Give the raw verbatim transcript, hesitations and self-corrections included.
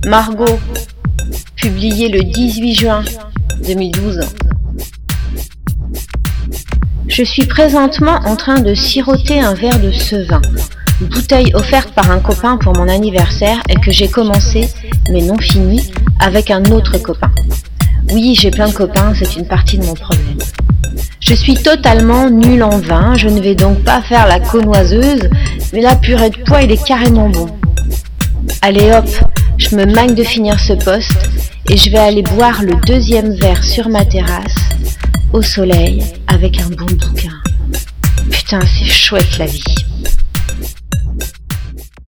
Margot, publié le dix-huit juin deux mille douze. Je suis présentement en train de siroter un verre de ce vin, bouteille offerte par un copain pour mon anniversaire et que j'ai commencé, mais non fini, avec un autre copain. Oui, j'ai plein de copains, c'est une partie de mon problème. Je suis totalement nulle en vin, je ne vais donc pas faire la connoiseuse, mais la purée de pois, il est carrément bon. Allez hop, je me magne de finir ce poste et je vais aller boire le deuxième verre sur ma terrasse, au soleil, avec un bon bouquin. Putain, c'est chouette la vie.